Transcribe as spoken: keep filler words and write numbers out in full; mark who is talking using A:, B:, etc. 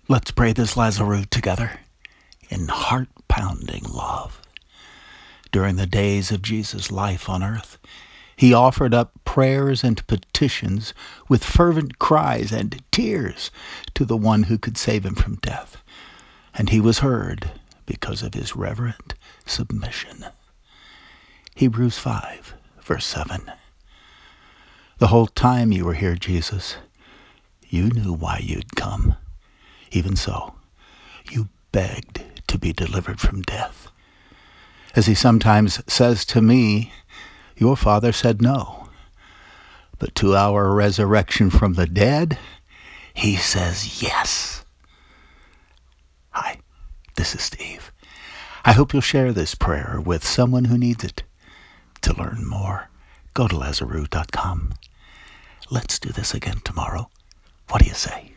A: Let's pray this Lazarus together in heart-pounding love. During the days of Jesus' life on earth, he offered up prayers and petitions with fervent cries and tears to the one who could save him from death. And he was heard because of his reverent submission. Hebrews five, verse seven. The whole time you were here, Jesus, you knew why you'd come. Even so, you begged to be delivered from death. As he sometimes says to me, your Father said no. But to our resurrection from the dead, he says yes. Hi, this is Steve. I hope you'll share this prayer with someone who needs it. To learn more, go to Lazarus dot com. Let's do this again tomorrow. What do you say?